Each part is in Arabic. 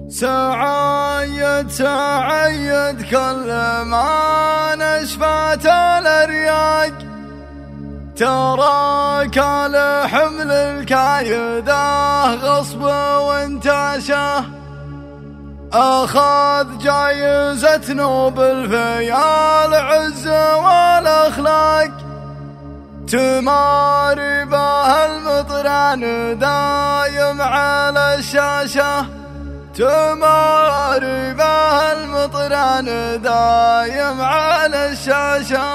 سعايد سعايد كل ما نشفت الأرياق، تراك لحمل الكايده غصب وانتاشه، أخذ جايزة نوبل في العز والأخلاق، تماري به المطران دايم على الشاشة، تماري به المطران دايم على الشاشة.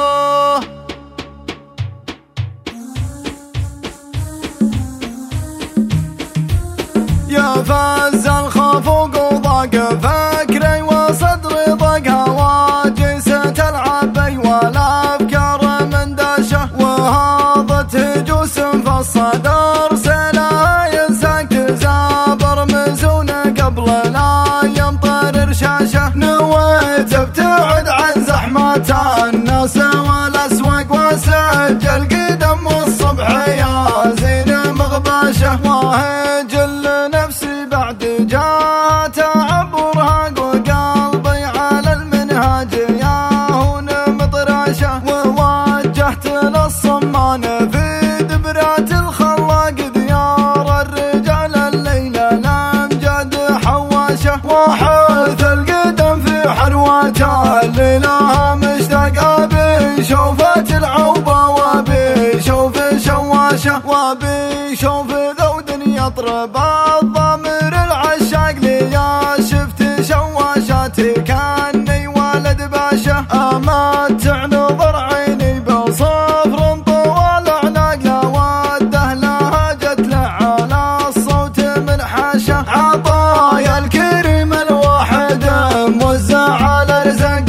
يا فاز الخوف وضاق فكري وصدري ضاق، هواجس تلعب بي والأفكار مندشة، وهاضت هجوس في الصدر سلاها ينساك تزابر مزونة قبل لا يمطر رشاشة، نويت ابتعد عن زحمة الناس والأسواق وسجل قدم الصبح يا زين مغباشة، واهجل نفسي بعد جاء تعب ورهاق وقلبي على المنهاج ياهون مطراشة، ووجهت للصمان في دبرات الخلاق ديار الرجال الليلة الأمجاد حواشة، وحوث القدم في حرواتها اللي لها مشتاق، أبي شوفت العوبة وابي شوف شواشة، وابي شوف ذود يطرب الضمير العشاق لي، يا شفت شواشاتي كاني ولد باشا، أمتع نظر عيني بصفر طوال أعناق، لا وده لها جت له على الصوت من حاشا، عطايا الكريم الواحد موزع على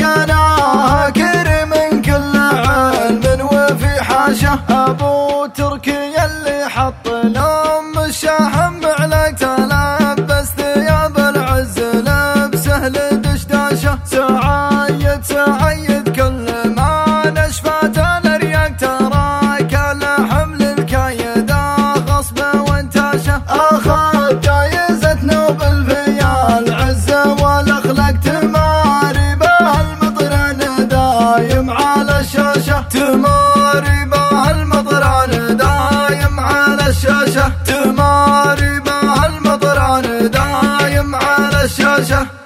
رزقنا، كريم كل علم وفي حاشا، أبو تركي اللي حط لأم الشاحن بعلق، تلبس ثياب العز لبسه لدشداشه، سعايد سعايد كل ما نشفت الأرياق، تراك لحمل الكايده غصب وانتاشه، أخذ جايزة نوبل في العز والأخلاق، تماري به المطران دايم على الشاشة، تماري به المطران دايم على الشاشة، تماري به المطران دايم على الشاشة.